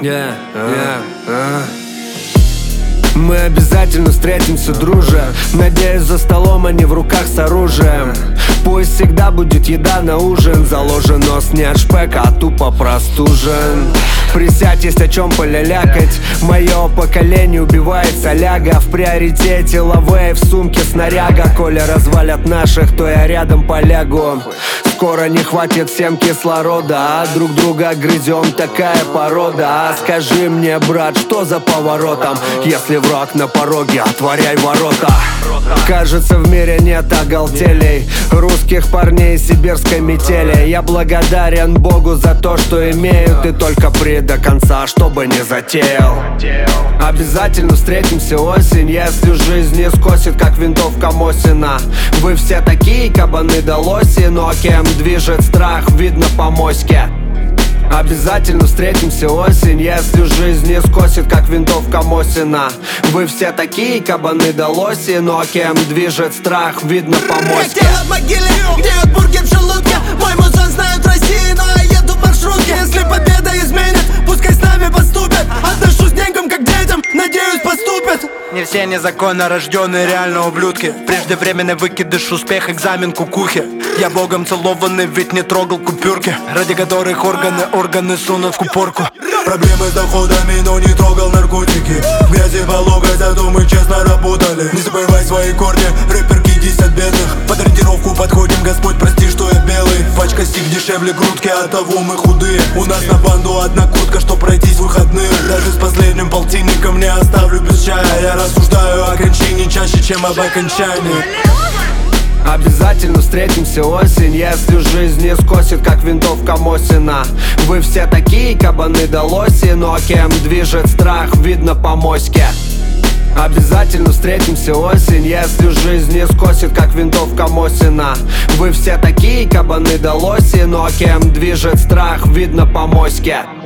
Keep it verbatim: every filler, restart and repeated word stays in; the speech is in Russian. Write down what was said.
Yeah, yeah, uh. Мы обязательно встретимся, друже. Надеюсь, за столом, а не в руках с оружием. Пусть всегда будет еда на ужин. Заложен нос не от шпека, а тупо простужен. Присядь, есть о чем полялякать. Мое поколение убивает соляга. В приоритете лавей, в сумке снаряга. Коля развалят наших, то я рядом полягу. Скоро не хватит всем кислорода, а друг друга грызем, такая порода. А скажи мне, брат, что за поворотом? Если враг на пороге, отворяй ворота. Кажется, в мире нет оголтелей, русских парней из сибирской метели. Я благодарен Богу за то, что имею. Ты только при до конца, чтобы не затеял. Обязательно встретимся осень, если жизнь не скосит, как винтовка Мосина. Вы все такие кабаны да лоси, но кем движет страх, видно по моське. Обязательно встретимся осень, если жизнь не скосит, как винтовка Мосина. Вы все такие кабаны да лоси, но кем движет страх, видно по моське. Тело в могиле, гниет бургер в желудке. Мой музон знают в России, но я еду в маршрутке. Если победа изменит, пускай с нами поступят. Отношусь к деньгам как к детям, надеюсь поступят. Не все незаконно рожденные реально ублюдки. Преждевременный выкидыш, успех, экзамен, кукухи. Я богом целованный, ведь не трогал купюрки, ради которых органы, органы сунут в купорку. Проблемы с доходами, но не трогал наркотики. В грязи по локоть, зато мы честно работали. Не забывай свои корни, рэпер кидись от бедных. Под ориентировку подходим, Господь прости, что я белый. Пачка стик дешевле грудки, от того мы худые. У нас на банду одна куртка, что пройтись в выходные. Даже с последним полтинником не оставлю без чая. Я рассуждаю о кончине чаще, чем об окончании. Обязательно встретимся осень, если жизнь не скосит, как винтовка Мосина. Вы все такие кабаны да лоси, но кем движет страх, видно по моське. Обязательно встретимся осень, если жизнь не скосит, как винтовка Мосина. Вы все такие кабаны да лоси, но кем движет страх, видно по моське.